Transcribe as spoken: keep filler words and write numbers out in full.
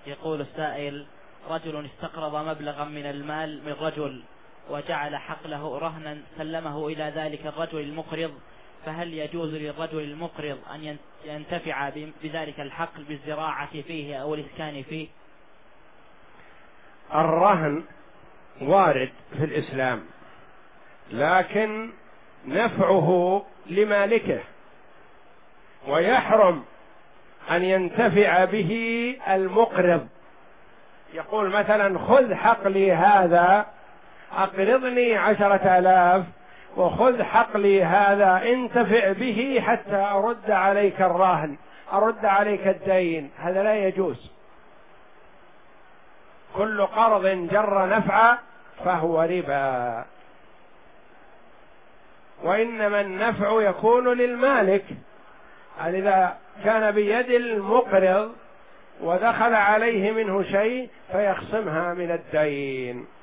يقول السائل: رجل استقرض مبلغا من المال من رجل وجعل حقله رهنا سلمه إلى ذلك الرجل المقرض، فهل يجوز للرجل المقرض أن ينتفع بذلك الحقل بالزراعة فيه أو الإسكان فيه؟ الرهن وارد في الإسلام، لكن نفعه لمالكه، ويحرم أن ينتفع به المقرض. يقول مثلا: خذ حقلي هذا، أقرضني عشرة آلاف، وخذ حقلي هذا انتفع به حتى أرد عليك الرهن، أرد عليك الدين. هذا لا يجوز. كل قرض جر نفعا فهو ربا، وإنما النفع يكون للمالك. إذا كان بيد المقرض ودخل عليه منه شيء فيخصمها من الدين.